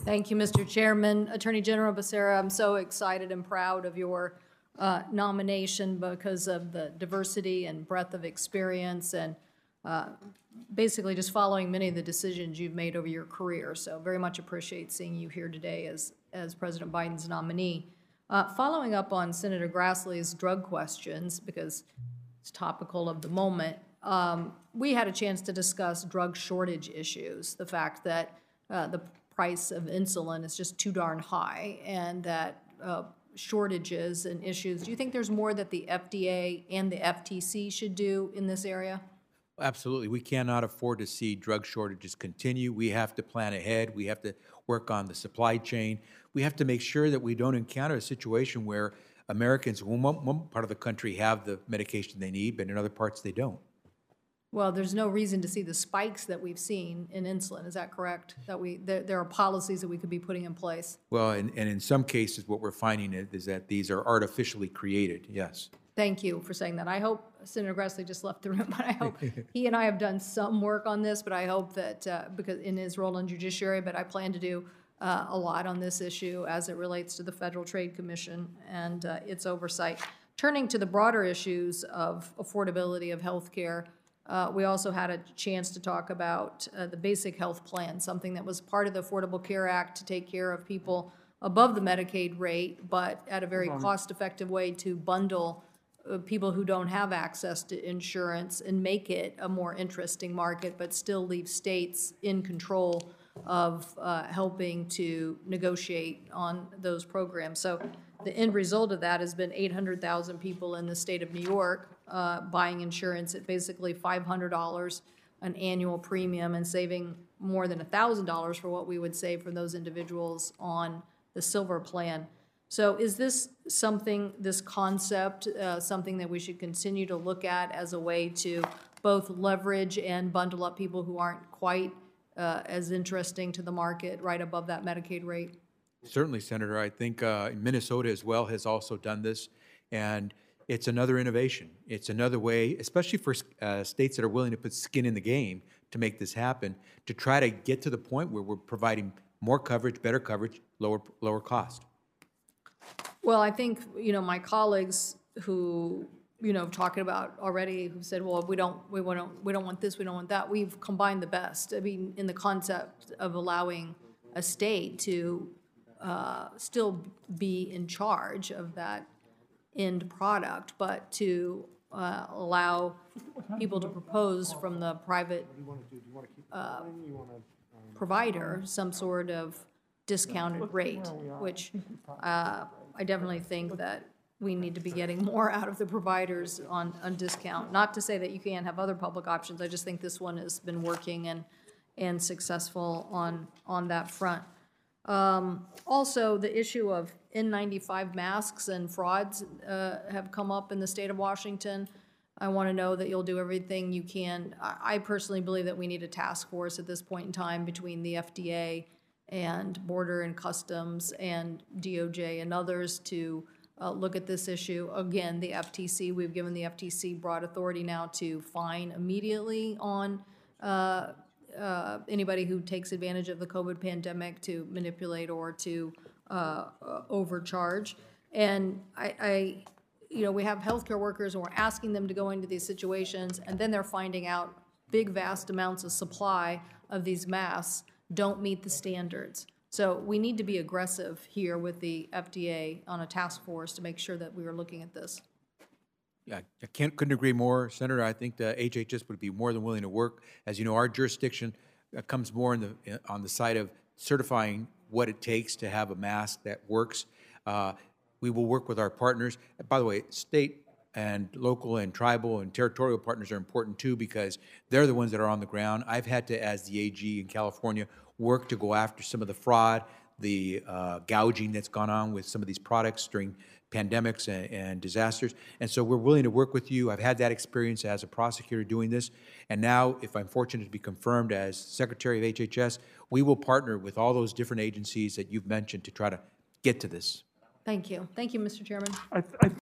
Thank you, Mr. Chairman. Attorney General Becerra, I'm so excited and proud of your nomination because of the diversity and breadth of experience and basically just following many of the decisions you've made over your career. So very much appreciate seeing you here today as President Biden's nominee. Following up on Senator Grassley's drug questions, because it's topical of the moment, we had a chance to discuss drug shortage issues, the fact that the price of insulin is just too darn high, and that shortages and issues. Do you think there's more that the FDA and the FTC should do in this area? Absolutely. We cannot afford to see drug shortages continue. We have to plan ahead. We have to work on the supply chain. We have to make sure that we don't encounter a situation where Americans in one part of the country have the medication they need, but in other parts they don't. Well, there's no reason to see the spikes that we've seen in insulin. Is that correct? That there are policies that we could be putting in place? Well, and in some cases, what we're finding is that these are artificially created, yes. Thank you for saying that. I hope Senator Grassley just left the room, but I hope he and I have done some work on this, but I hope that because in his role in judiciary, but I plan to do a lot on this issue as it relates to the Federal Trade Commission and its oversight. Turning to the broader issues of affordability of health care, we also had a chance to talk about the basic health plan, something that was part of the Affordable Care Act to take care of people above the Medicaid rate, but at a very cost-effective way to bundle people who don't have access to insurance and make it a more interesting market, but still leave states in control of helping to negotiate on those programs. So the end result of that has been 800,000 people in the state of New York buying insurance at basically $500 an annual premium and saving more than $1,000 for what we would save for those individuals on the Silver plan. So is this something, this concept, something that we should continue to look at as a way to both leverage and bundle up people who aren't quite as interesting to the market right above that Medicaid rate? Certainly, Senator. I think Minnesota as well has also done this, and it's another innovation. It's another way, especially for states that are willing to put skin in the game to make this happen, to try to get to the point where we're providing more coverage, better coverage, lower cost. Well, I think, my colleagues who, talking about already, who said, well, we don't want this, we don't want that. We've combined the best. I mean, in the concept of allowing a state to still be in charge of that end product, but to allow people to propose from the private provider some sort of discounted rate, which I definitely think that we need to be getting more out of the providers on discount. Not to say that you can't have other public options. I just think this one has been working and successful on that front. Also, the issue of N95 masks and frauds have come up in the state of Washington. I want to know that you'll do everything you can. I personally believe that we need a task force at this point in time between the FDA and Border and Customs and DOJ and others to look at this issue. Again, the FTC, we've given the FTC broad authority now to fine immediately on anybody who takes advantage of the COVID pandemic to manipulate or to overcharge. And we have healthcare workers and we're asking them to go into these situations, and then they're finding out big, vast amounts of supply of these masks don't meet the standards. So we need to be aggressive here with the FDA on a task force to make sure that we are looking at this. Yeah, I couldn't agree more, Senator. I think the HHS would be more than willing to work. As you know, our jurisdiction comes more on the side of certifying what it takes to have a mask that works. We will work with our partners. By the way, state and local and tribal and territorial partners are important too, because they're the ones that are on the ground. I've had to, as the AG in California, work to go after some of the fraud, the gouging that's gone on with some of these products during pandemics and disasters. And so we're willing to work with you. I've had that experience as a prosecutor doing this. And now, if I'm fortunate to be confirmed as Secretary of HHS, we will partner with all those different agencies that you've mentioned to try to get to this. Thank you. Thank you, Mr. Chairman.